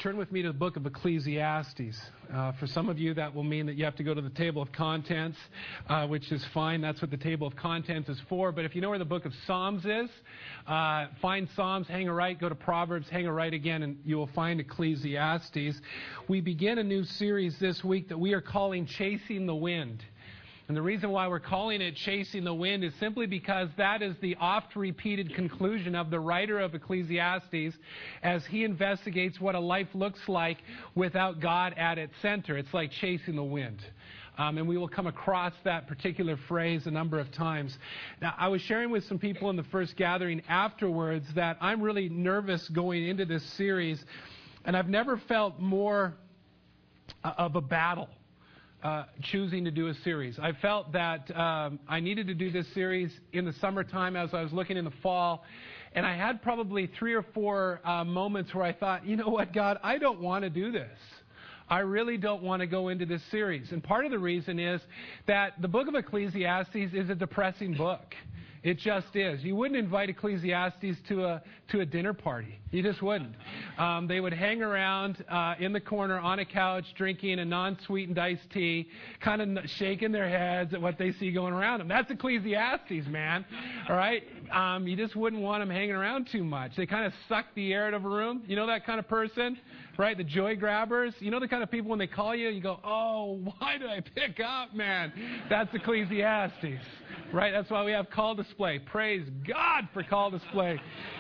Turn with me to the book of Ecclesiastes. For some of you, that will mean that you have to go to the table of contents, which is fine. That's what the table of contents is for. But if you know where the book of Psalms is, find Psalms, hang a right, go to Proverbs, hang a right again, and you will find Ecclesiastes. We begin a new series this week that we are calling Chasing the Wind. And the reason why we're calling it Chasing the Wind is simply because that is the oft-repeated conclusion of the writer of Ecclesiastes as he investigates what a life looks like without God at its center. It's like chasing the wind. And we will come across that particular phrase a number of times. Now, I was sharing with some people in the first gathering afterwards that I'm really nervous going into this series, and I've never felt more of a battle. Choosing to do a series. I felt that I needed to do this series in the summertime as I was looking in the fall. And I had probably 3 or 4 moments where I thought, you know what, God, I don't want to do this. I really don't want to go into this series. And part of the reason is that the book of Ecclesiastes is a depressing book. It just is. You wouldn't invite Ecclesiastes to a dinner party. You just wouldn't. They would hang around in the corner on a couch drinking a non-sweetened iced tea, kind of shaking their heads at what they see going around them. That's Ecclesiastes, man. All right? You just wouldn't want them hanging around too much. They kind of suck the air out of a room. You know that kind of person? Right? The joy grabbers. You know the kind of people when they call you, you go, oh, why did I pick up, man? That's Ecclesiastes. Right? That's why we have call display. Praise God for call display.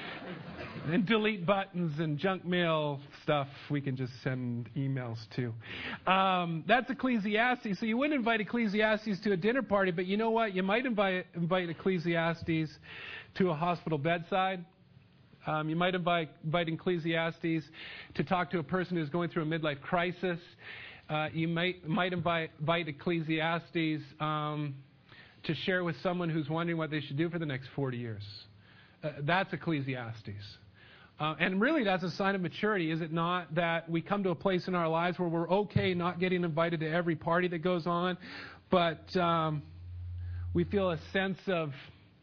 And delete buttons and junk mail stuff we can just send emails to. That's Ecclesiastes. So you wouldn't invite Ecclesiastes to a dinner party, but you know what? You might invite Ecclesiastes to a hospital bedside. You might invite Ecclesiastes to talk to a person who's going through a midlife crisis. You might invite Ecclesiastes to share with someone who's wondering what they should do for the next 40 years. That's Ecclesiastes. And really, that's a sign of maturity, is it not? That we come to a place in our lives where we're okay not getting invited to every party that goes on, but we feel a sense of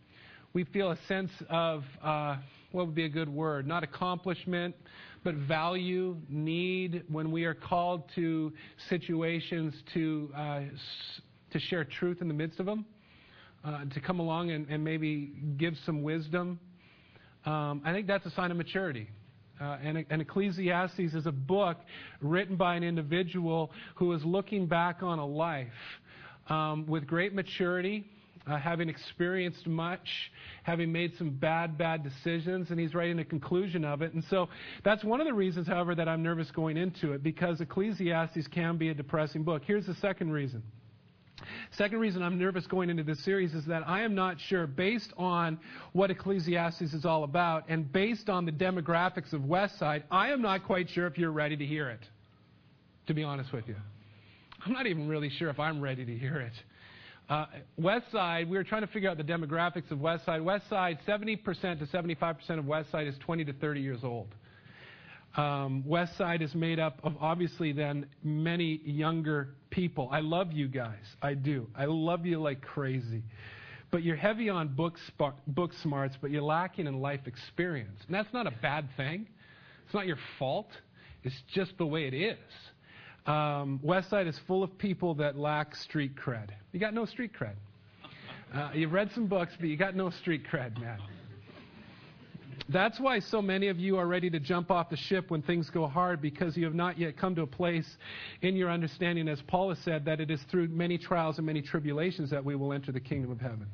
what would be a good word? Not accomplishment, but value, need, when we are called to situations to share truth in the midst of them, to come along and maybe give some wisdom. I think that's a sign of maturity. And Ecclesiastes is a book written by an individual who is looking back on a life with great maturity, having experienced much, having made some bad decisions, and he's writing a conclusion of it. And so that's one of the reasons, however, that I'm nervous going into it, because Ecclesiastes can be a depressing book. Here's the second reason. Second reason I'm nervous going into this series is that I am not sure, based on what Ecclesiastes is all about and based on the demographics of Westside, I am not quite sure if you're ready to hear it, to be honest with you. I'm not even really sure if I'm ready to hear it. Westside, we were trying to figure out the demographics of Westside. Westside, 70% to 75% of Westside is 20 to 30 years old. Westside is made up of, obviously, then many younger people. I love you guys. I do. I love you like crazy. But you're heavy on book smarts, but you're lacking in life experience. And that's not a bad thing. It's not your fault. It's just the way it is. Westside is full of people that lack street cred. You got no street cred. You've read some books, but you got no street cred, man. That's why so many of you are ready to jump off the ship when things go hard, because you have not yet come to a place in your understanding, as Paul has said, that it is through many trials and many tribulations that we will enter the kingdom of heaven.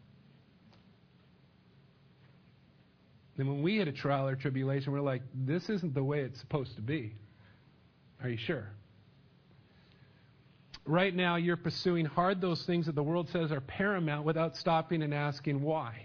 And when we hit a trial or tribulation, we're like, this isn't the way it's supposed to be. Are you sure? Right now, you're pursuing hard those things that the world says are paramount without stopping and asking why.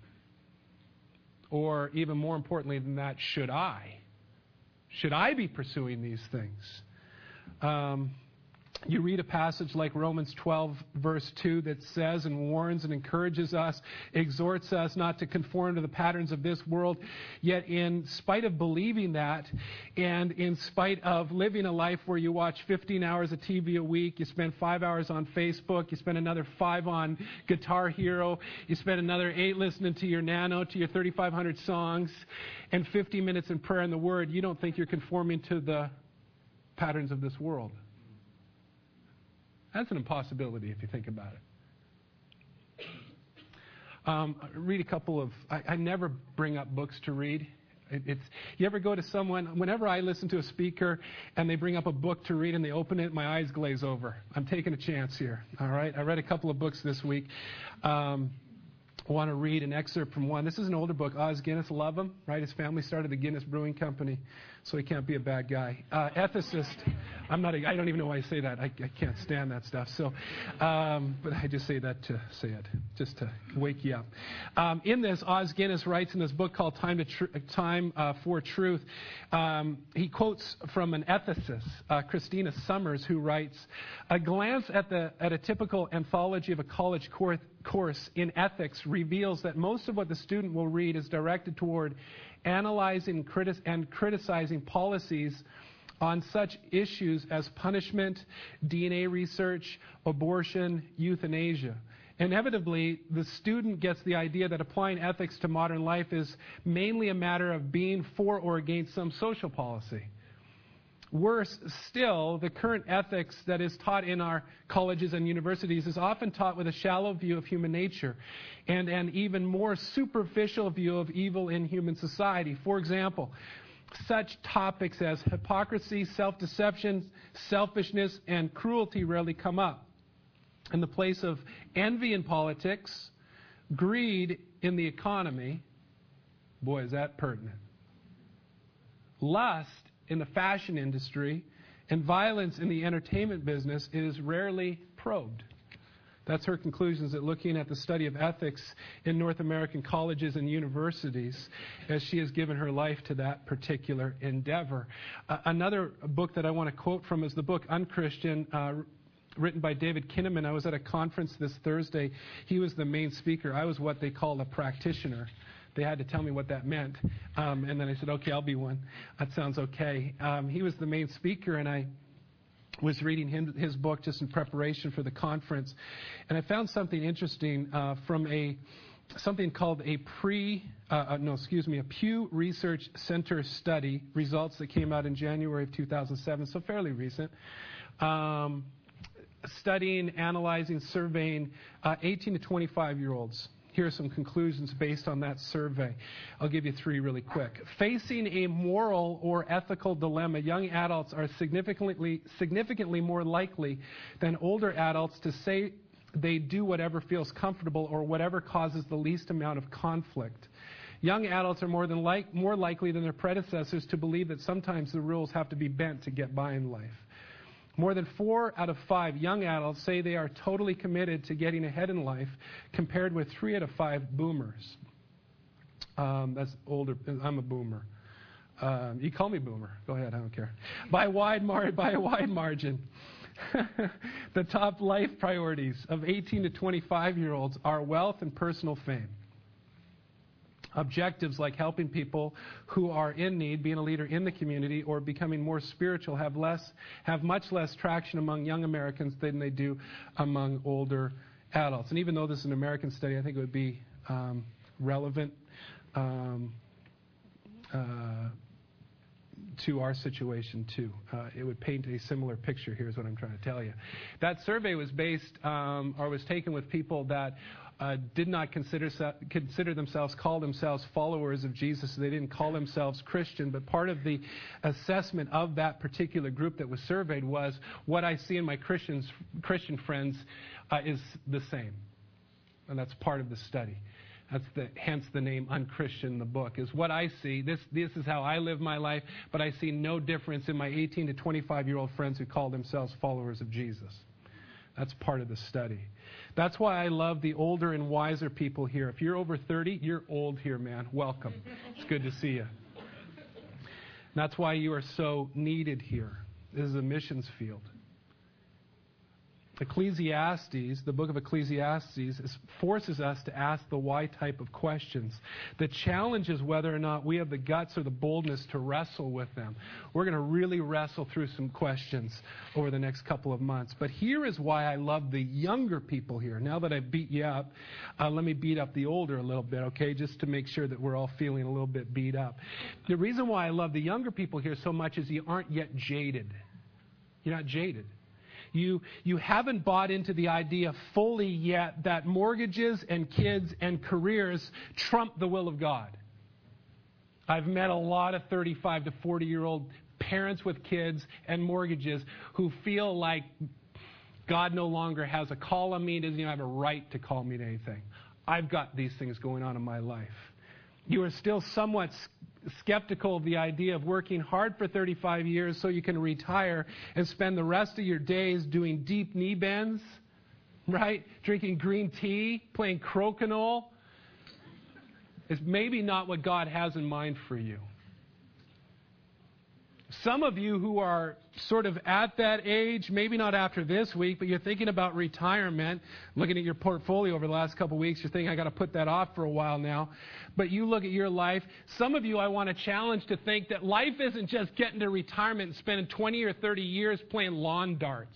Or even more importantly than that, should I? Should I be pursuing these things? You read a passage like Romans 12, verse 2, that says and warns and encourages us, exhorts us not to conform to the patterns of this world. Yet in spite of believing that, and in spite of living a life where you watch 15 hours of TV a week, you spend 5 hours on Facebook, you spend another 5 on Guitar Hero, you spend another 8 listening to your Nano, to your 3,500 songs, and 50 minutes in prayer and the Word, you don't think you're conforming to the patterns of this world. That's an impossibility if you think about it. Read a couple of... I never bring up books to read. You ever go to someone... Whenever I listen to a speaker and they bring up a book to read and they open it, my eyes glaze over. I'm taking a chance here. All right? I read a couple of books this week. I want to read an excerpt from one. This is an older book. Os Guinness, love him, right? His family started the Guinness Brewing Company, so he can't be a bad guy. Ethicist. I don't even know why I say that. I can't stand that stuff. So, but I just say that to say it, just to wake you up. In this, Os Guinness writes in this book called Time for Truth. He quotes from an ethicist, Christina Summers, who writes, "A glance at a typical anthology of a college course in ethics reveals that most of what the student will read is directed toward analyzing and criticizing policies on such issues as punishment, DNA research, abortion, euthanasia. Inevitably, the student gets the idea that applying ethics to modern life is mainly a matter of being for or against some social policy. Worse still, the current ethics that is taught in our colleges and universities is often taught with a shallow view of human nature and an even more superficial view of evil in human society. For example, such topics as hypocrisy, self-deception, selfishness, and cruelty rarely come up. In the place of envy in politics, greed in the economy, boy, is that pertinent, lust in the fashion industry, and violence in the entertainment business is rarely probed." That's her conclusions at looking at the study of ethics in North American colleges and universities as she has given her life to that particular endeavor. Another book that I want to quote from is the book Unchristian, written by David Kinnaman. I was at a conference this Thursday. He was the main speaker. I was what they call a practitioner. They had to tell me what that meant. And then I said, okay, I'll be one. That sounds okay. He was the main speaker, and I was reading his book just in preparation for the conference. And I found something interesting from something called a Pew Research Center study, results that came out in January of 2007, so fairly recent. Studying, analyzing, surveying 18 to 25-year-olds. Here are some conclusions based on that survey. I'll give you 3 really quick. Facing a moral or ethical dilemma, young adults are significantly more likely than older adults to say they do whatever feels comfortable or whatever causes the least amount of conflict. Young adults are more likely than their predecessors to believe that sometimes the rules have to be bent to get by in life. More than 4 out of 5 young adults say they are totally committed to getting ahead in life, compared with 3 out of 5 boomers. That's older. I'm a boomer. You call me boomer. Go ahead. I don't care. By a wide margin. The top life priorities of 18 to 25-year-olds are wealth and personal fame. Objectives like helping people who are in need, being a leader in the community, or becoming more spiritual have much less traction among young Americans than they do among older adults. And even though this is an American study, I think it would be relevant to our situation too. It would paint a similar picture. Here's what I'm trying to tell you. That survey was was taken with people that did not call themselves followers of Jesus. They didn't call themselves Christian, but part of the assessment of that particular group that was surveyed was, what I see in my Christian friends is the same. And that's part of the study. Hence the name Unchristian in the book, is what I see. This is how I live my life, but I see no difference in my 18 to 25-year-old friends who call themselves followers of Jesus. That's part of the study. That's why I love the older and wiser people here. If you're over 30, you're old here, man. Welcome. It's good to see you. That's why you are so needed here. This is a missions field. Ecclesiastes, the book of Ecclesiastes, forces us to ask the why type of questions. The challenge is whether or not we have the guts or the boldness to wrestle with them. We're going to really wrestle through some questions over the next couple of months. But here is why I love the younger people here. Now that I've beat you up, let me beat up the older a little bit, okay, just to make sure that we're all feeling a little bit beat up. The reason why I love the younger people here so much is you aren't yet jaded. You're not jaded. You haven't bought into the idea fully yet that mortgages and kids and careers trump the will of God. I've met a lot of 35 to 40-year-old parents with kids and mortgages who feel like God no longer has a call on me, doesn't even have a right to call me to anything. I've got these things going on in my life. You are still somewhat skeptical of the idea of working hard for 35 years so you can retire and spend the rest of your days doing deep knee bends, right? Drinking green tea, playing crokinole. It's maybe not what God has in mind for you. Some of you who are sort of at that age, maybe not after this week, but you're thinking about retirement, looking at your portfolio over the last couple of weeks, you're thinking, I got to put that off for a while now. But you look at your life. Some of you I want to challenge to think that life isn't just getting to retirement and spending 20 or 30 years playing lawn darts.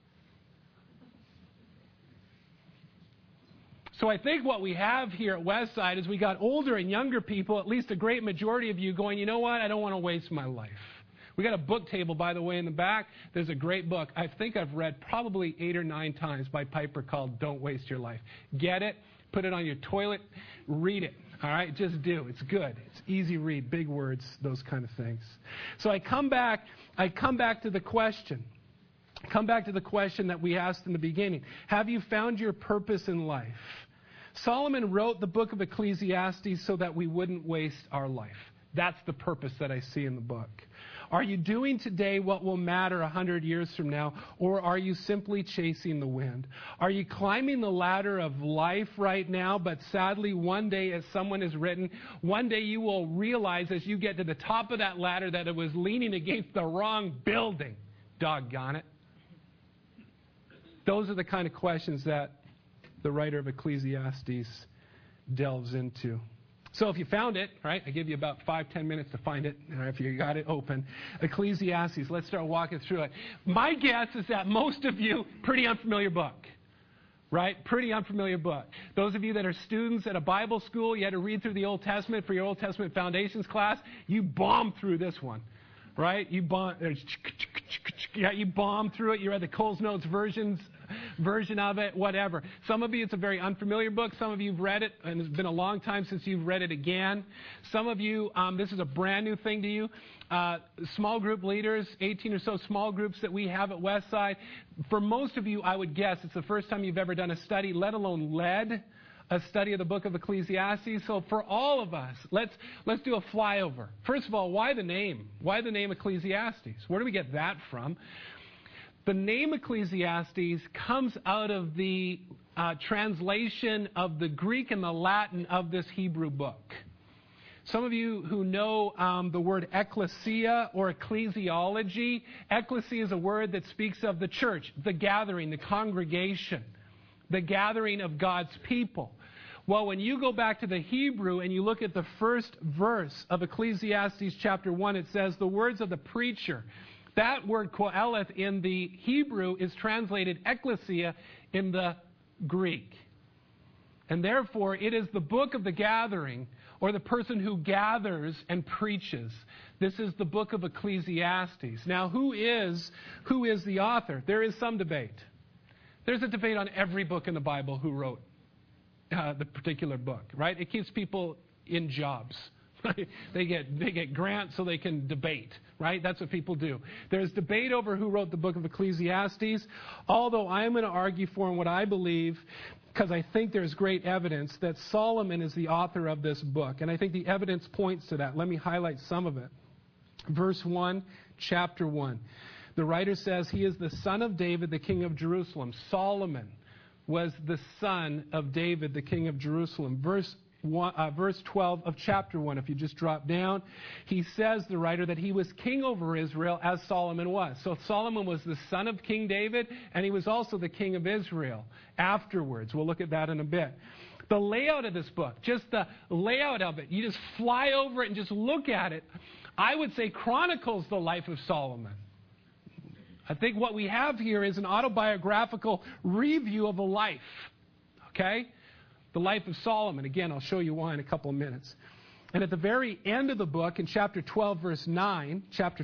So I think what we have here at Westside is we got older and younger people, at least a great majority of you, going, you know what, I don't want to waste my life. We got a book table, by the way, in the back. There's a great book I think I've read probably 8 or 9 times by Piper called Don't Waste Your Life. Get it, put it on your toilet, read it. All right, just do. It's good. It's easy read, big words, those kind of things. So I come back to the question. Come back to the question that we asked in the beginning. Have you found your purpose in life? Solomon wrote the book of Ecclesiastes so that we wouldn't waste our life. That's the purpose that I see in the book. Are you doing today what will matter 100 years from now, or are you simply chasing the wind? Are you climbing the ladder of life right now, but sadly one day, as someone has written, one day you will realize as you get to the top of that ladder that it was leaning against the wrong building. Doggone it. Those are the kind of questions that the writer of Ecclesiastes delves into. So if you found it, right, I give you about 5-10 minutes to find it, if you got it open. Ecclesiastes, let's start walking through it. My guess is that most of you, pretty unfamiliar book, right? Pretty unfamiliar book. Those of you that are students at a Bible school, you had to read through the Old Testament for your Old Testament Foundations class, you bombed through this one. Right? You bomb through it. You read the Coles Notes version of it, whatever. Some of you, it's a very unfamiliar book. Some of you have read it, and it's been a long time since you've read it again. Some of you, this is a brand new thing to you. Small group leaders, 18 or so small groups that we have at Westside. For most of you, I would guess it's the first time you've ever done a study, let alone led a study of the book of Ecclesiastes. So for all of us, let's do a flyover. First of all, why the name? Why the name Ecclesiastes? Where do we get that from? The name Ecclesiastes comes out of the translation of the Greek and the Latin of this Hebrew book. Some of you who know the word ecclesia or ecclesiology, ecclesia is a word that speaks of the church, the gathering, the congregation, the gathering of God's people. Well, when you go back to the Hebrew and you look at the first verse of Ecclesiastes chapter 1, it says, the words of the preacher. That word koeleth in the Hebrew is translated ecclesia in the Greek. And therefore, it is the book of the gathering, or the person who gathers and preaches. This is the book of Ecclesiastes. Now, who is the author? There is some debate. There's a debate on every book in the Bible who wrote the particular book, right? It keeps people in jobs. They get grants so they can debate, right? That's what people do. There's debate over who wrote the book of Ecclesiastes, although I'm going to argue for what I believe, because I think there's great evidence that Solomon is the author of this book. And I think the evidence points to that. Let me highlight some of it. Verse 1, chapter 1. The writer says he is the son of David, the king of Jerusalem. Solomon was the son of David, the king of Jerusalem. Verse verse 12 of chapter 1. If you just drop down, he says, the writer, that he was king over Israel as Solomon was. So Solomon was the son of King David, and he was also the king of Israel afterwards. We'll look at that in a bit. The layout of this book, just the layout of it, you just fly over it and just look at it, I would say chronicles the life of Solomon. I think what we have here is an autobiographical review of a life. Okay? The life of Solomon. Again, I'll show you why in a couple of minutes. And at the very end of the book, in chapter 12, verse 9,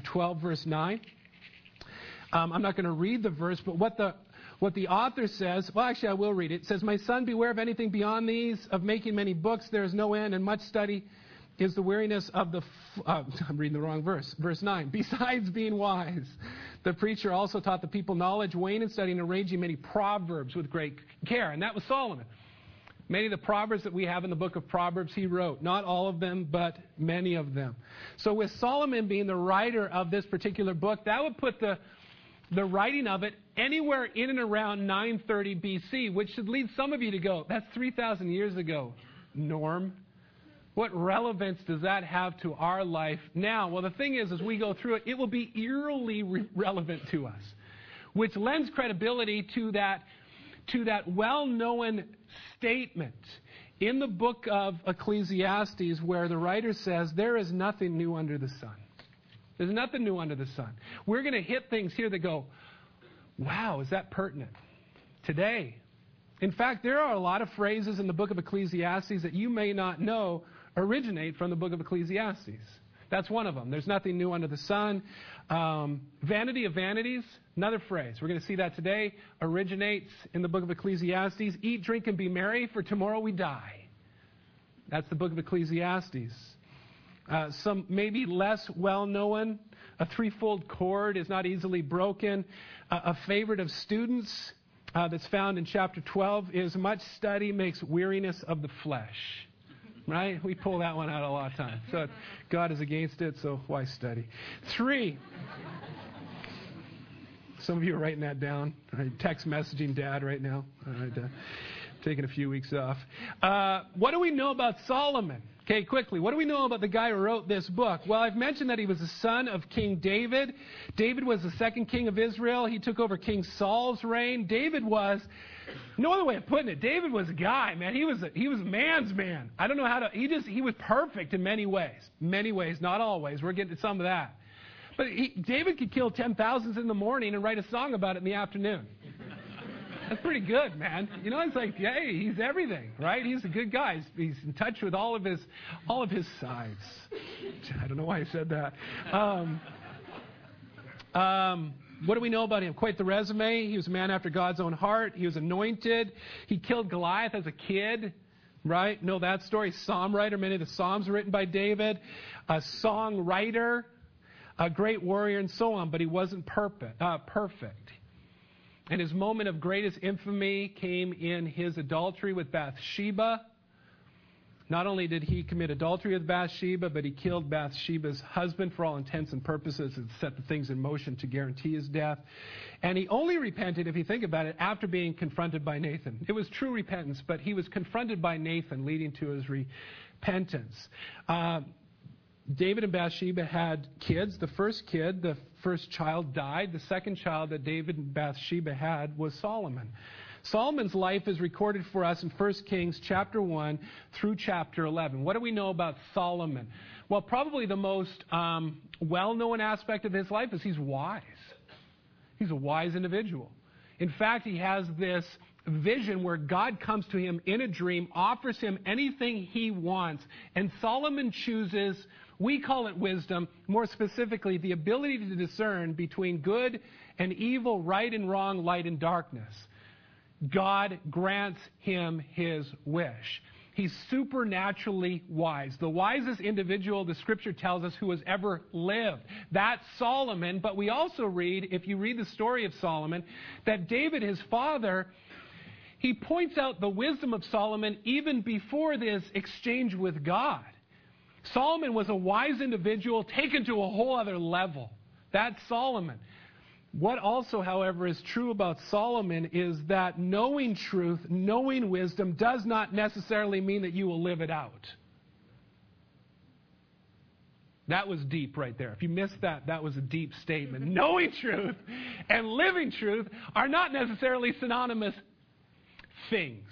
I'm not going to read the verse, but what the author says, well, actually, I will read it. It says, "My son, beware of anything beyond these, of making many books. There is no end, and much study is the weariness of the..." I'm reading the wrong verse. Verse 9. "Besides being wise, the preacher also taught the people knowledge, weighing and studying, and arranging many proverbs with great care." And that was Solomon. Many of the proverbs that we have in the book of Proverbs, he wrote. Not all of them, but many of them. So with Solomon being the writer of this particular book, that would put the writing of it anywhere in and around 930 BC, which should lead some of you to go, that's 3,000 years ago, Norm. What relevance does that have to our life now? Well, the thing is, as we go through it, it will be eerily relevant to us, which lends credibility to that well-known statement in the book of Ecclesiastes where the writer says, there is nothing new under the sun. There's nothing new under the sun. We're going to hit things here that go, wow, is that pertinent today? In fact, there are a lot of phrases in the book of Ecclesiastes that you may not know originate from the book of Ecclesiastes. That's one of them. There's nothing new under the sun. Vanity of vanities, another phrase. We're going to see that today. Originates in the book of Ecclesiastes. Eat, drink, and be merry, for tomorrow we die. That's the book of Ecclesiastes. Some maybe less well-known. A threefold cord is not easily broken. A favorite of students that's found in chapter 12 is much study makes weariness of the flesh. Right? We pull that one out a lot of times. So God is against it, so why study? 3. Some of you are writing that down. Right? Text messaging Dad right now. All right, taking a few weeks off. What do we know about Solomon? Okay, quickly. What do we know about the guy who wrote this book? Well, I've mentioned that he was the son of King David. David was the second king of Israel. He took over King Saul's reign. David was, no other way of putting it, David was a guy, man. He was a man's man. I don't know how to, he was perfect in many ways. Many ways, not always. We're getting to some of that. But David could kill 10,000s in the morning and write a song about it in the afternoon. That's pretty good, man. You know, it's like, hey, he's everything, right? He's a good guy. He's in touch with all of his sides. I don't know why I said that. What do we know about him? Quite the resume. He was a man after God's own heart. He was anointed. He killed Goliath as a kid, right? Know that story. Psalm writer. Many of the Psalms were written by David. A songwriter, a great warrior, and so on. But he wasn't perfect. And his moment of greatest infamy came in his adultery with Bathsheba. Not only did he commit adultery with Bathsheba, but he killed Bathsheba's husband for all intents and purposes and set the things in motion to guarantee his death. And he only repented, if you think about it, after being confronted by Nathan. It was true repentance, but he was confronted by Nathan, leading to his repentance. David and Bathsheba had kids. The first child died. The second child that David and Bathsheba had was Solomon. Solomon's life is recorded for us in 1 Kings chapter 1 through chapter 11. What do we know about Solomon? Well, probably the most well-known aspect of his life is he's wise. He's a wise individual. In fact, he has this vision where God comes to him in a dream, offers him anything he wants, and Solomon chooses, we call it wisdom, more specifically the ability to discern between good and evil, right and wrong, light and darkness. God grants him his wish. He's supernaturally wise. The wisest individual, the scripture tells us, who has ever lived. That's Solomon. But we also read, if you read the story of Solomon, that David, his father, he points out the wisdom of Solomon even before this exchange with God. Solomon was a wise individual taken to a whole other level. That's Solomon. What also, however, is true about Solomon is that knowing truth, knowing wisdom, does not necessarily mean that you will live it out. That was deep right there. If you missed that, that was a deep statement. Knowing truth and living truth are not necessarily synonymous things.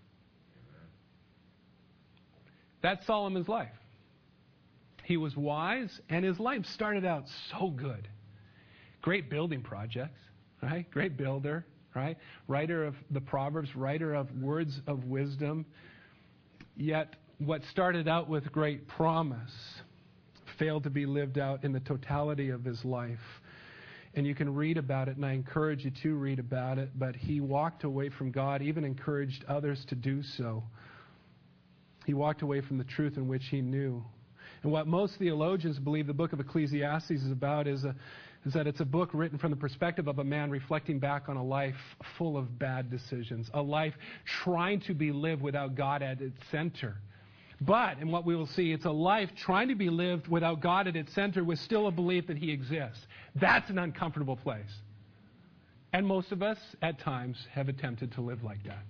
That's Solomon's life. He was wise, and his life started out so good. Great building projects, right? Great builder, right? Writer of the Proverbs, writer of words of wisdom. Yet what started out with great promise failed to be lived out in the totality of his life. And you can read about it, and I encourage you to read about it, but he walked away from God, even encouraged others to do so. He walked away from the truth in which he knew. And what most theologians believe the book of Ecclesiastes is about is that it's a book written from the perspective of a man reflecting back on a life full of bad decisions, a life trying to be lived without God at its center. But, and what we will see, it's a life trying to be lived without God at its center with still a belief that he exists. That's an uncomfortable place. And most of us, at times, have attempted to live like that.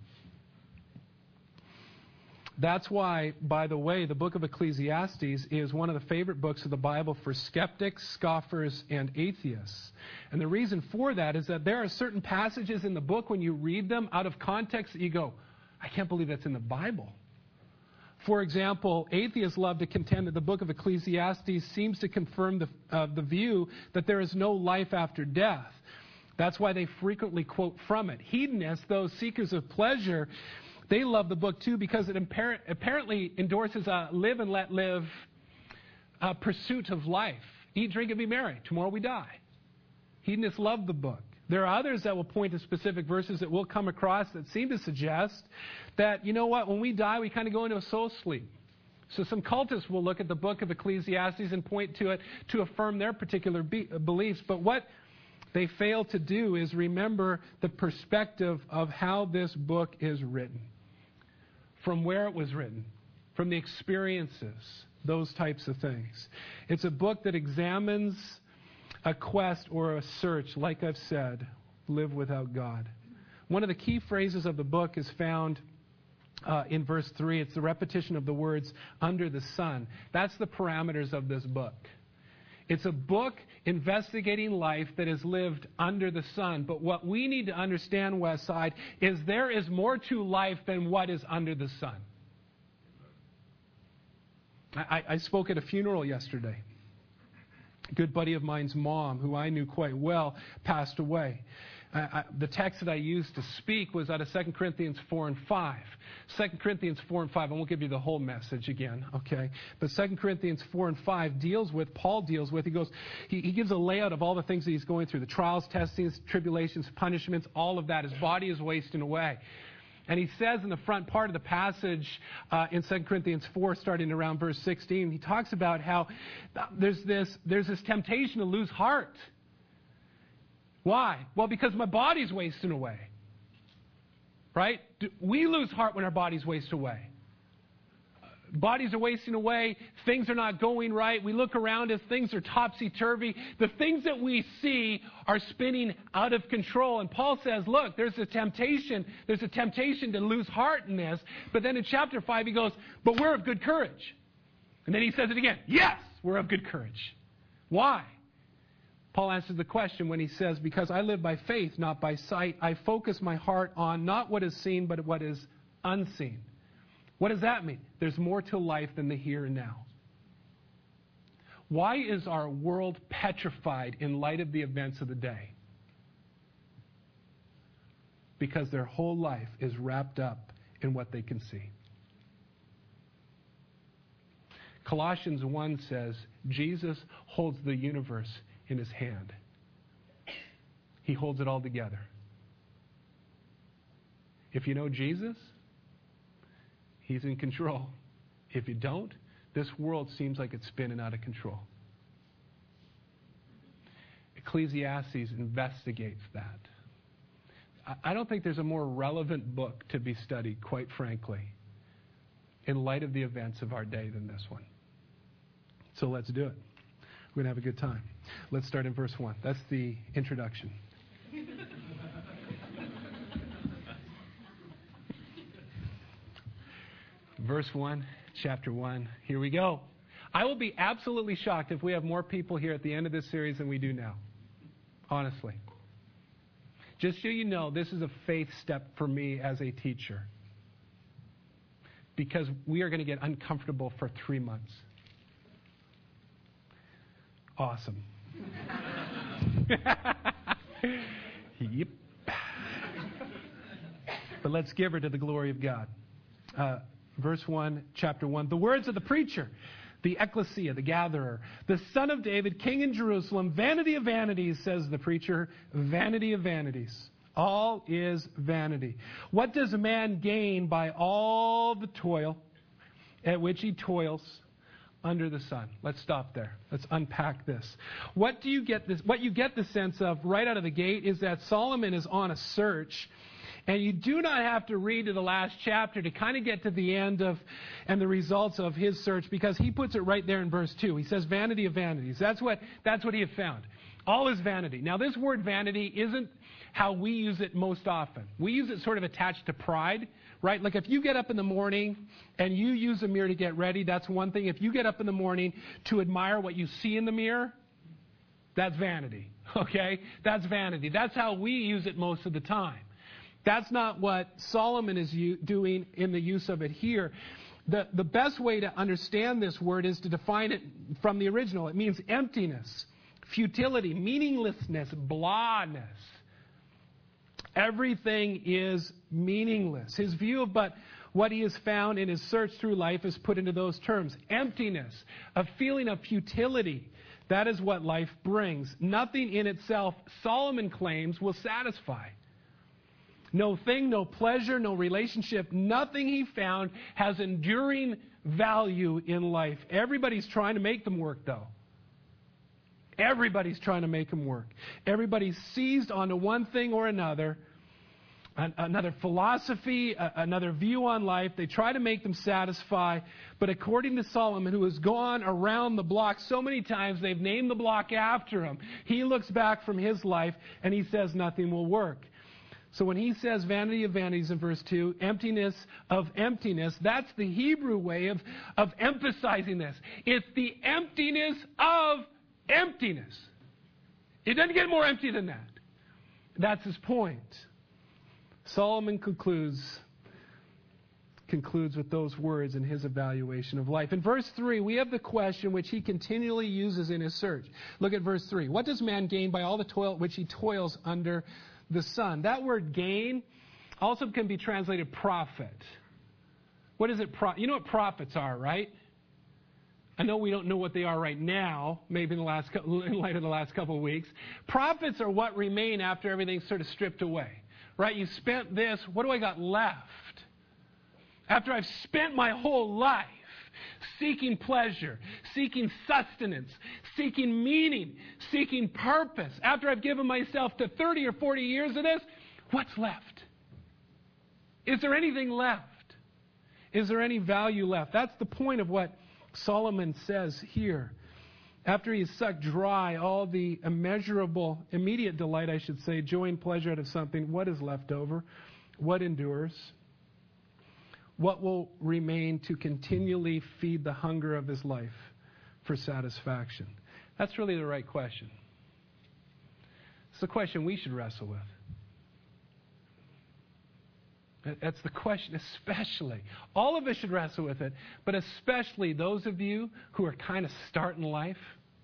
That's why, by the way, the book of Ecclesiastes is one of the favorite books of the Bible for skeptics, scoffers, and atheists. And the reason for that is that there are certain passages in the book when you read them out of context that you go, I can't believe that's in the Bible. For example, atheists love to contend that the book of Ecclesiastes seems to confirm the view that there is no life after death. That's why they frequently quote from it. Hedonists, those seekers of pleasure, they love the book too because it apparently endorses a live and let live pursuit of life. Eat, drink, and be merry. Tomorrow we die. Hedonists love the book. There are others that will point to specific verses that we'll come across that seem to suggest that, you know what, when we die, we kind of go into a soul sleep. So some cultists will look at the book of Ecclesiastes and point to it to affirm their particular beliefs. But what they fail to do is remember the perspective of how this book is written, from where it was written, from the experiences, those types of things. It's a book that examines a quest or a search, like I've said, live without God. One of the key phrases of the book is found in verse 3. It's the repetition of the words, under the sun. That's the parameters of this book. It's a book investigating life that is lived under the sun. But what we need to understand, Westside, is there is more to life than what is under the sun. I spoke at a funeral yesterday. A good buddy of mine's mom, who I knew quite well, passed away. The text that I used to speak was out of 2 Corinthians 4 and 5. 2 Corinthians 4 and 5, I won't give you the whole message again, okay? But 2 Corinthians 4 and 5 Paul deals with, he gives a layout of all the things that he's going through, the trials, testings, tribulations, punishments, all of that. His body is wasting away. And he says in the front part of the passage in 2 Corinthians 4, starting around verse 16, he talks about how there's this temptation to lose heart. Why? Well, because my body's wasting away. Right? We lose heart when our bodies waste away. Bodies are wasting away. Things are not going right. We look around us. Things are topsy-turvy. The things that we see are spinning out of control. And Paul says, look, there's a temptation to lose heart in this. But then in chapter 5 he goes, but we're of good courage. And then he says it again. Yes, we're of good courage. Why? Paul answers the question when he says, because I live by faith, not by sight. I focus my heart on not what is seen, but what is unseen. What does that mean? There's more to life than the here and now. Why is our world petrified in light of the events of the day? Because their whole life is wrapped up in what they can see. Colossians 1 says, Jesus holds the universe in his hand. He holds it all together. If you know Jesus, he's in control. If you don't, this world seems like it's spinning out of control. Ecclesiastes investigates that. I don't think there's a more relevant book to be studied, quite frankly, in light of the events of our day than this one. So let's do it. We're going to have a good time. Let's start in verse 1. That's the introduction. Verse 1, chapter 1. Here we go. I will be absolutely shocked if we have more people here at the end of this series than we do now. Honestly. Just so you know, this is a faith step for me as a teacher. Because we are going to get uncomfortable for 3 months. Awesome. Yep. But let's give her to the glory of God. Verse 1, chapter 1. The words of the preacher, the ecclesia, the gatherer, the son of David, king in Jerusalem, vanity of vanities, says the preacher, vanity of vanities. All is vanity. What does a man gain by all the toil at which he toils under the sun? Let's stop there. Let's unpack this. What you get the sense of right out of the gate is that Solomon is on a search. And you do not have to read to the last chapter to kind of get to the end of and the results of his search, because he puts it right there in verse 2. He says, vanity of vanities. That's what he had found. All is vanity. Now, this word vanity isn't how we use it most often. We use it sort of attached to pride, right? Like if you get up in the morning and you use a mirror to get ready, that's one thing. If you get up in the morning to admire what you see in the mirror, that's vanity, okay? That's vanity. That's how we use it most of the time. That's not what Solomon is doing in the use of it here. The best way to understand this word is to define it from the original. It means emptiness, futility, meaninglessness, blahness. Everything is meaningless. His view of what he has found in his search through life is put into those terms. Emptiness, a feeling of futility. That is what life brings. Nothing in itself, Solomon claims, will satisfy. No thing, no pleasure, no relationship, nothing he found has enduring value in life. Everybody's trying to make them work, though. Everybody's trying to make them work. Everybody's seized onto one thing or another philosophy, another view on life. They try to make them satisfy. But according to Solomon, who has gone around the block so many times, they've named the block after him. He looks back from his life and he says nothing will work. So when he says vanity of vanities in verse 2, emptiness of emptiness, that's the Hebrew way of emphasizing this. It's the emptiness of emptiness. It doesn't get more empty than that. That's his point. Solomon concludes with those words in his evaluation of life. In verse 3, we have the question which he continually uses in his search. Look at verse 3. What does man gain by all the toil which he toils under the sun? That word gain also can be translated profit. What is it? You know what profits are, right? I know we don't know what they are right now, maybe in light of the last couple of weeks. Profits are what remain after everything's sort of stripped away, right? You spent this, what do I got left? After I've spent my whole life seeking pleasure, seeking sustenance, seeking meaning, seeking purpose, after I've given myself to 30 or 40 years of this, what's left? Is there anything left? Is there any value left? That's the point of what Solomon says here. After he's sucked dry all the immediate delight, I should say, joy and pleasure out of something, what is left over? What endures? What will remain to continually feed the hunger of his life for satisfaction? That's really the right question. It's the question we should wrestle with. That's the question, especially. All of us should wrestle with it, but especially those of you who are kind of starting life.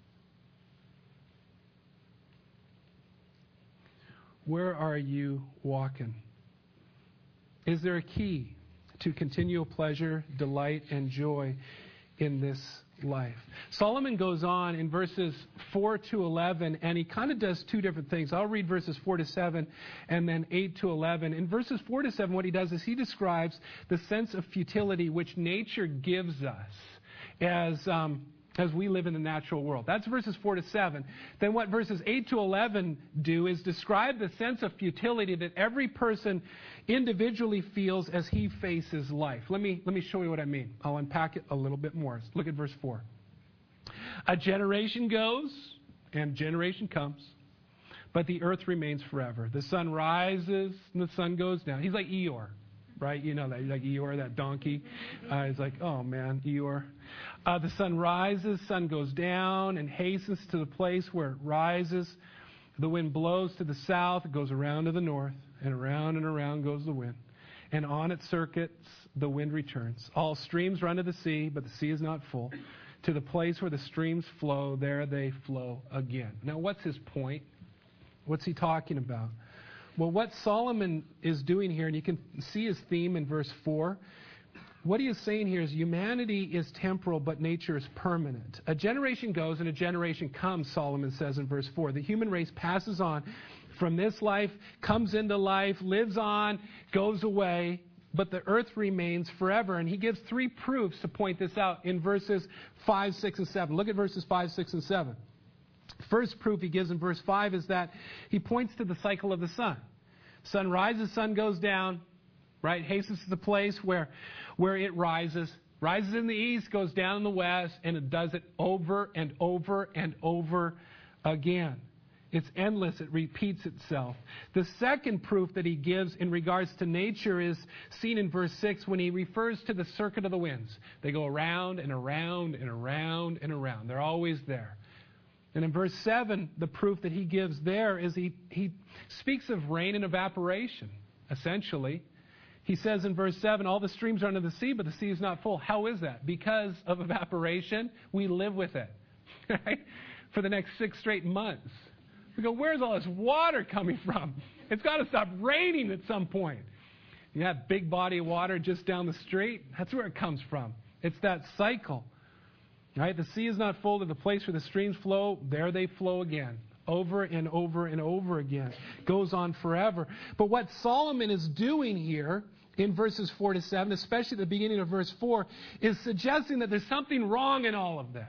Where are you walking? Is there a key to continual pleasure, delight, and joy in this life? Solomon goes on in verses 4 to 11, and he kind of does two different things. I'll read verses 4 to 7 and then 8 to 11. In verses 4 to 7, what he does is he describes the sense of futility which nature gives us as we live in the natural world. That's verses 4 to 7. Then what verses 8 to 11 do is describe the sense of futility that every person individually feels as he faces life. Let me show you what I mean. I'll unpack it a little bit more. Look at verse 4. A generation goes and generation comes, but the earth remains forever. The sun rises and the sun goes down. He's like Eeyore, right? You know that, like Eeyore, that donkey. He's like, oh man, Eeyore. The sun rises, sun goes down, and hastens to the place where it rises. The wind blows to the south, it goes around to the north, and around goes the wind. And on its circuits, the wind returns. All streams run to the sea, but the sea is not full. To the place where the streams flow, there they flow again. Now, what's his point? What's he talking about? Well, what Solomon is doing here, and you can see his theme in verse 4, what he is saying here is humanity is temporal, but nature is permanent. A generation goes and a generation comes, Solomon says in verse 4. The human race passes on from this life, comes into life, lives on, goes away, but the earth remains forever. And he gives 3 proofs to point this out in verses 5, 6, and 7. Look at verses 5, 6, and 7. First proof he gives in verse 5 is that he points to the cycle of the sun. Sun rises, sun goes down, right? Hastens to the place where it rises. Rises in the east, goes down in the west, and it does it over and over and over again. It's endless. It repeats itself. The second proof that he gives in regards to nature is seen in verse 6 when he refers to the circuit of the winds. They go around and around and around and around. They're always there. And in verse 7, the proof that he gives there is he speaks of rain and evaporation, essentially. He says in verse 7, all the streams run to the sea, but the sea is not full. How is that? Because of evaporation, we live with it, right? For the next 6 straight months. We go, where's all this water coming from? It's got to stop raining at some point. You have big body of water just down the street. That's where it comes from. It's that cycle. Right? The sea is not full to the place where the streams flow. There they flow again. Over and over and over again. Goes on forever. But what Solomon is doing here in verses 4 to 7, especially at the beginning of verse 4, is suggesting that there's something wrong in all of this.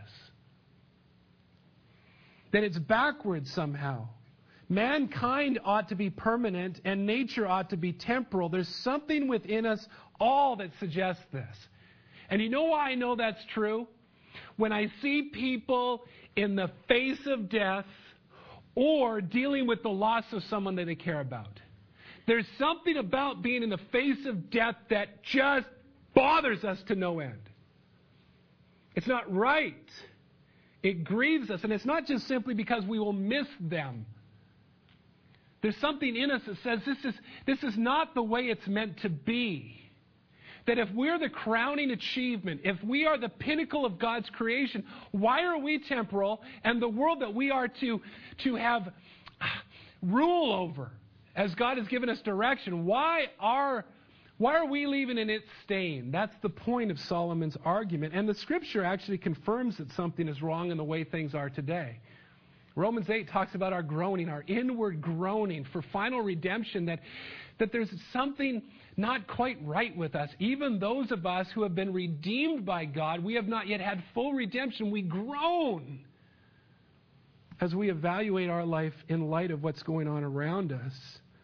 That it's backwards somehow. Mankind ought to be permanent and nature ought to be temporal. There's something within us all that suggests this. And you know why I know that's true? When I see people in the face of death or dealing with the loss of someone that they care about. There's something about being in the face of death that just bothers us to no end. It's not right. It grieves us, and it's not just simply because we will miss them. There's something in us that says this is not the way it's meant to be. That if we're the crowning achievement, if we are the pinnacle of God's creation, why are we temporal and the world that we are to have rule over as God has given us direction, why are we leaving in its stain? That's the point of Solomon's argument. And the Scripture actually confirms that something is wrong in the way things are today. Romans 8 talks about our groaning, our inward groaning for final redemption, that there's something not quite right with us. Even those of us who have been redeemed by God, we have not yet had full redemption. We groan as we evaluate our life in light of what's going on around us.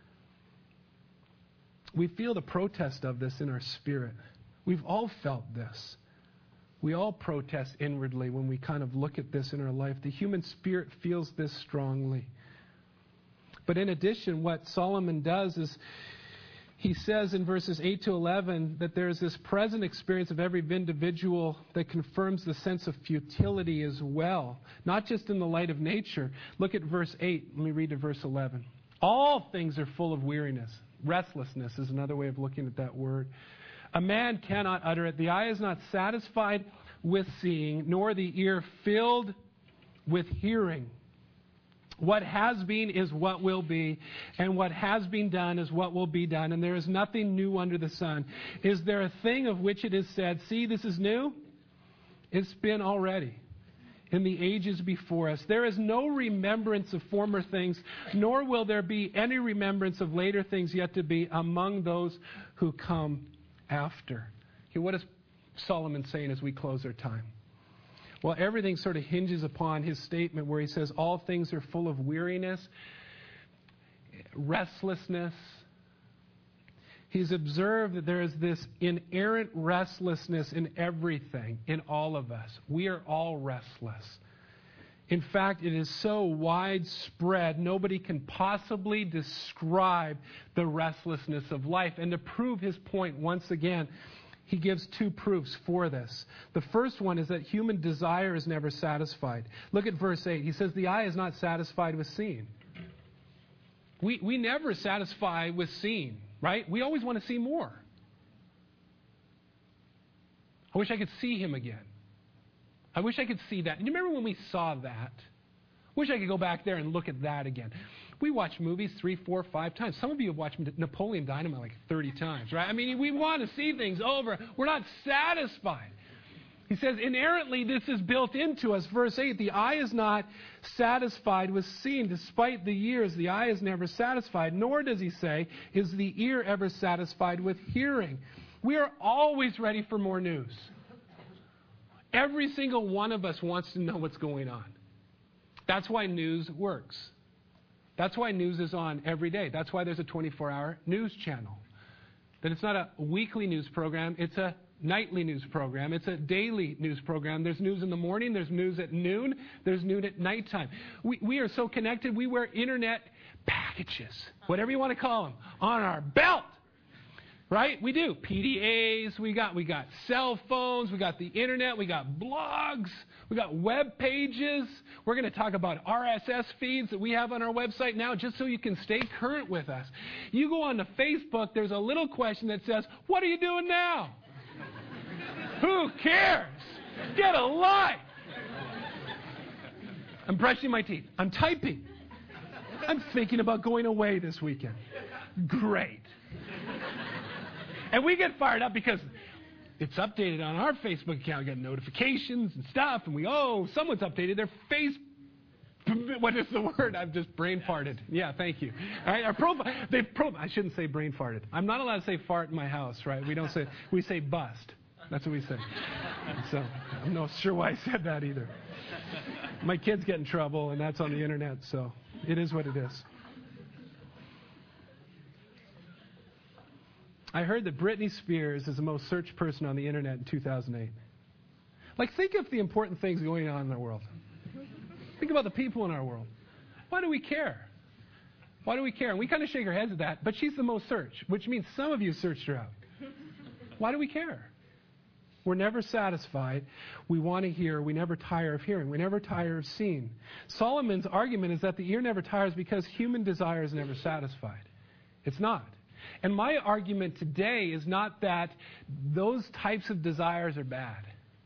We feel the protest of this in our spirit. We've all felt this. We all protest inwardly when we kind of look at this in our life. The human spirit feels this strongly. But in addition, what Solomon does is he says in verses 8 to 11 that there's this present experience of every individual that confirms the sense of futility as well, not just in the light of nature. Look at verse 8. Let me read to verse 11. All things are full of weariness. Restlessness is another way of looking at that word. A man cannot utter it. The eye is not satisfied with seeing, nor the ear filled with hearing. What has been is what will be, and what has been done is what will be done, and there is nothing new under the sun. Is there a thing of which it is said, see, this is new? It's been already in the ages before us. There is no remembrance of former things, nor will there be any remembrance of later things yet to be among those who come after. Okay, what is Solomon saying as we close our time? Well, everything sort of hinges upon his statement where he says all things are full of weariness, restlessness. He's observed that there is this inerrant restlessness in everything, in all of us. We are all restless. In fact, it is so widespread, nobody can possibly describe the restlessness of life. And to prove his point once again, he gives two proofs for this. The first one is that human desire is never satisfied. Look at verse 8. He says, the eye is not satisfied with seeing. We never satisfy with seeing, right? We always want to see more. I wish I could see him again. I wish I could see that. And you remember when we saw that? Wish I could go back there and look at that again. We watch movies 3, 4, 5 times. Some of you have watched Napoleon Dynamite like 30 times, right? I mean, we want to see things over. We're not satisfied. He says, inherently, this is built into us. Verse 8, the eye is not satisfied with seeing. Despite the years, the eye is never satisfied. Nor, does he say, is the ear ever satisfied with hearing. We are always ready for more news. Every single one of us wants to know what's going on. That's why news works. That's why news is on every day. That's why there's a 24-hour news channel. That it's not a weekly news program, it's a nightly news program. It's a daily news program. There's news in the morning, there's news at noon, there's news at nighttime. We are so connected, we wear internet packages, whatever you want to call them, on our belt. Right? We do. PDAs, we got cell phones, we got the internet, we got blogs, we got web pages. We're going to talk about RSS feeds that we have on our website now just so you can stay current with us. You go on to Facebook, there's a little question that says, what are you doing now? Who cares? Get a life. I'm brushing my teeth. I'm typing. I'm thinking about going away this weekend. Great. And we get fired up because it's updated on our Facebook account. We got notifications and stuff, and someone's updated their what is the word? I've just brain farted. Yeah, thank you. All right, our profile. I shouldn't say brain farted. I'm not allowed to say fart in my house, right? We say bust. That's what we say. So I'm not sure why I said that either. My kids get in trouble, and that's on the internet, so it is what it is. I heard that Britney Spears is the most searched person on the internet in 2008. Like, think of the important things going on in our world. Think about the people in our world. Why do we care? Why do we care? And we kind of shake our heads at that, but she's the most searched, which means some of you searched her out. Why do we care? We're never satisfied. We want to hear. We never tire of hearing. We never tire of seeing. Solomon's argument is that the ear never tires because human desire is never satisfied. It's not. And my argument today is not that those types of desires are bad.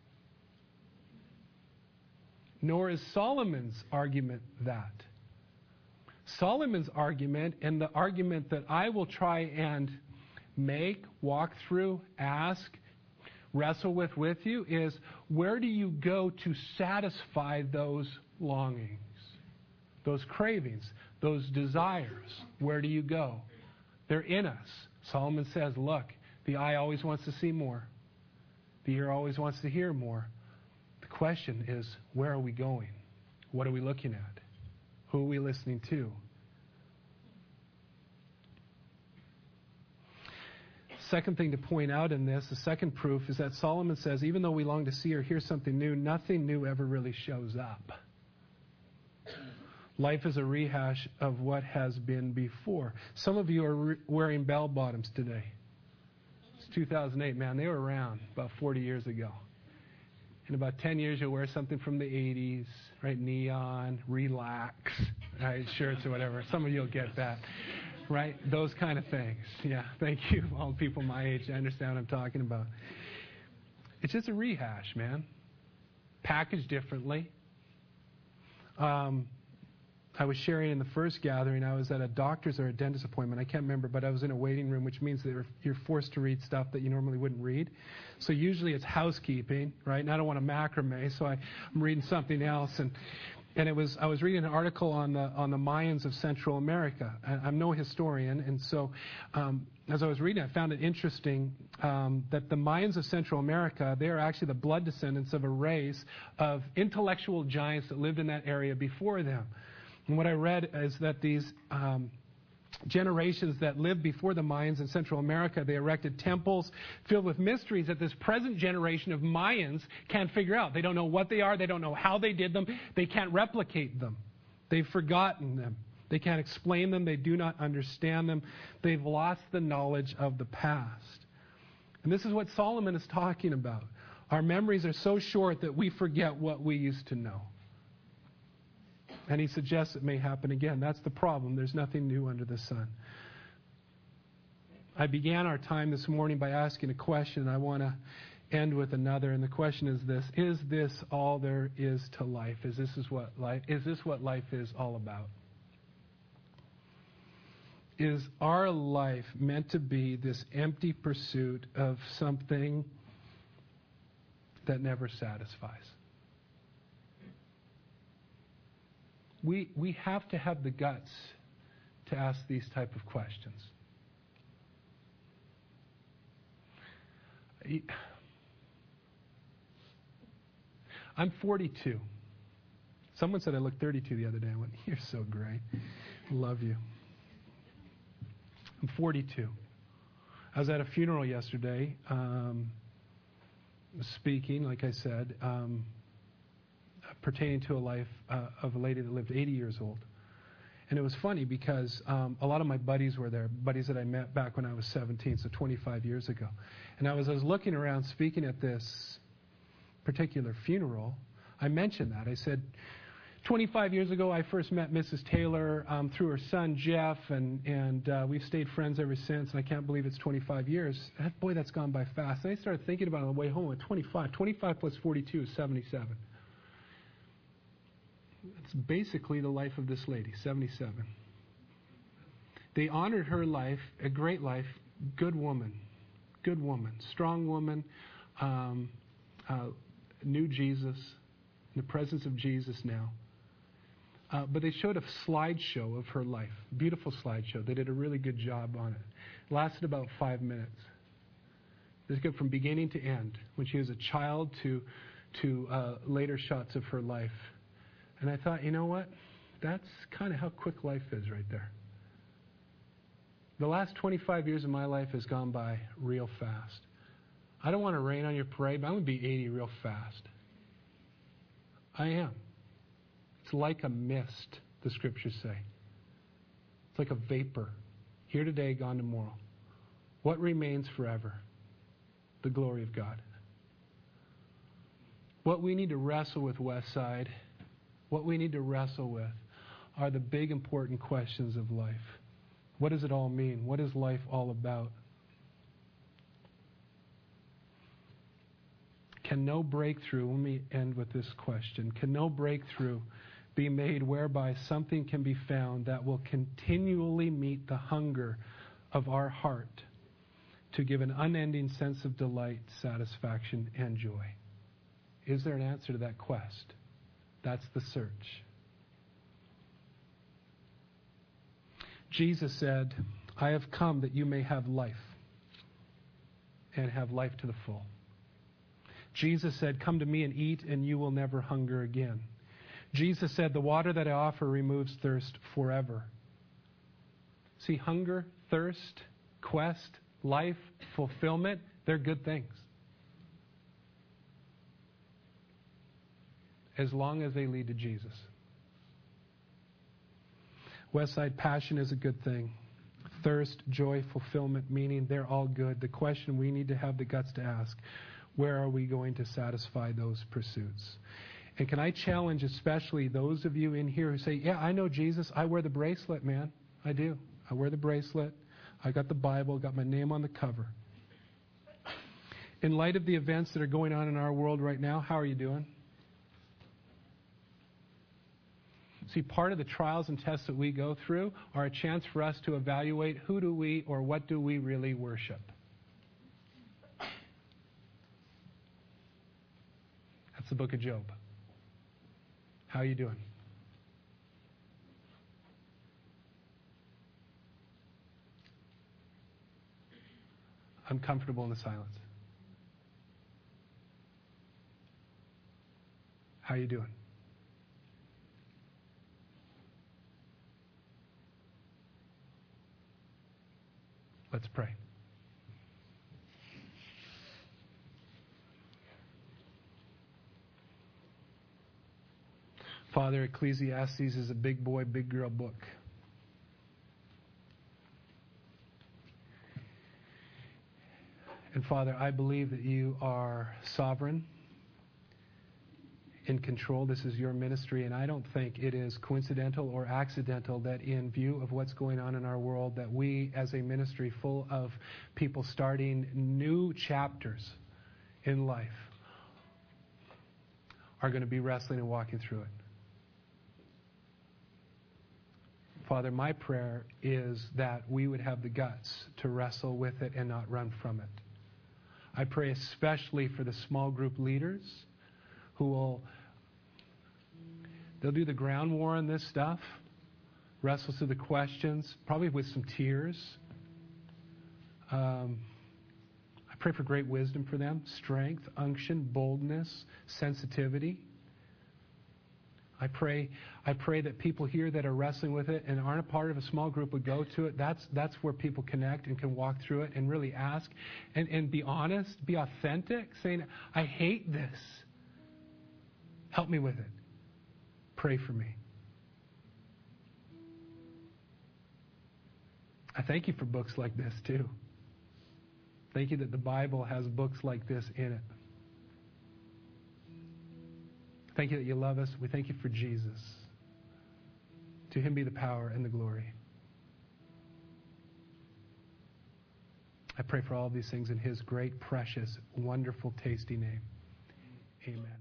Nor is Solomon's argument that. Solomon's argument, and the argument that I will try and make, walk through, ask, wrestle with you, is where do you go to satisfy those longings, those cravings, those desires? Where do you go? They're in us. Solomon says, look, the eye always wants to see more. The ear always wants to hear more. The question is, where are we going? What are we looking at? Who are we listening to? Second thing to point out in this, the second proof, is that Solomon says, even though we long to see or hear something new, nothing new ever really shows up. Life is a rehash of what has been before. Some of you are wearing bell bottoms today. It's 2008, man. They were around about 40 years ago. In about 10 years, you'll wear something from the 80s, right? Neon, relax, right? Shirts or whatever. Some of you will get that, right? Those kind of things. Yeah, thank you, all people my age. I understand what I'm talking about. It's just a rehash, man. Packaged differently. I was sharing in the first gathering, I was at a doctor's or a dentist appointment, I can't remember, but I was in a waiting room, which means that you're forced to read stuff that you normally wouldn't read. So usually it's housekeeping, right? And I don't want to macrame, so I'm reading something else. And I was reading an article on the Mayans of Central America. I'm no historian, and so as I was reading, I found it interesting that the Mayans of Central America, they are actually the blood descendants of a race of intellectual giants that lived in that area before them. And what I read is that these generations that lived before the Mayans in Central America. They erected temples filled with mysteries that this present generation of Mayans can't figure out. They don't know what they are. They don't know how they did them. They can't replicate them. They've forgotten them. They can't explain them. They do not understand them. They've lost the knowledge of the past. And this is what Solomon is talking about. Our memories are so short that we forget what we used to know. And he suggests it may happen again. That's the problem. There's nothing new under the sun. I began our time this morning by asking a question. I want to end with another. And the question is this: is this all there is to life? Is this what life is all about? Is our life meant to be this empty pursuit of something that never satisfies? We have to have the guts to ask these type of questions. I'm 42. Someone said I looked 32 the other day. I went, "You're so great. Love you." I'm 42. I was at a funeral yesterday, speaking, like I said, pertaining to a life of a lady that lived 80 years old. And it was funny because a lot of my buddies were there, buddies that I met back when I was 17, so 25 years ago. And I was looking around speaking at this particular funeral. I mentioned that. I said, 25 years ago, I first met Mrs. Taylor through her son, Jeff, and we've stayed friends ever since, and I can't believe it's 25 years. Boy, that's gone by fast. And I started thinking about it on the way home at 25. 25 plus 42 is 77. That's basically the life of this lady, 77. They honored her life, a great life, good woman, strong woman, knew Jesus, in the presence of Jesus now. But they showed a slideshow of her life, beautiful slideshow. They did a really good job on it. It lasted about 5 minutes. This goes from beginning to end, when she was a child to later shots of her life. And I thought, you know what? That's kind of how quick life is right there. The last 25 years of my life has gone by real fast. I don't want to rain on your parade, but I'm going to be 80 real fast. I am. It's like a mist, the scriptures say. It's like a vapor. Here today, gone tomorrow. What remains forever? The glory of God. What we need to wrestle with, Westside, what we need to wrestle with are the big important questions of life. What does it all mean? What is life all about? Can no breakthrough, let me end with this question, can no breakthrough be made whereby something can be found that will continually meet the hunger of our heart to give an unending sense of delight, satisfaction, and joy? Is there an answer to that quest? That's the search. Jesus said, "I have come that you may have life, and have life to the full." Jesus said, "Come to me and eat, and you will never hunger again." Jesus said, "The water that I offer removes thirst forever." See, hunger, thirst, quest, life, fulfillment, they're good things. As long as they lead to Jesus. Westside, passion is a good thing. Thirst, joy, fulfillment, meaning, they're all good. The question we need to have the guts to ask, where are we going to satisfy those pursuits? And can I challenge especially those of you in here who say, "Yeah, I know Jesus. I wear the bracelet, man. I do. I wear the bracelet. I got the Bible, got my name on the cover." In light of the events that are going on in our world right now, how are you doing? See, part of the trials and tests that we go through are a chance for us to evaluate who do we or what do we really worship. That's the book of Job. How are you doing? I'm comfortable in the silence. How are you doing? Let's pray. Father, Ecclesiastes is a big boy, big girl book. And Father, I believe that you are sovereign, in control. This is your ministry, and I don't think it is coincidental or accidental that in view of what's going on in our world, that we as a ministry full of people starting new chapters in life are going to be wrestling and walking through it. Father, my prayer is that we would have the guts to wrestle with it and not run from it. I pray especially for the small group leaders who they'll do the ground war on this stuff, wrestle through the questions, probably with some tears. I pray for great wisdom for them, strength, unction, boldness, sensitivity. I pray that people here that are wrestling with it and aren't a part of a small group would go to it. That's where people connect and can walk through it and really ask and be honest, be authentic, saying, I hate this. Help me with it. Pray for me. I thank you for books like this too. Thank you that the Bible has books like this in it. Thank you that you love us. We thank you for Jesus. To him be the power and the glory. I pray for all these things in his great, precious, wonderful, tasty name. Amen.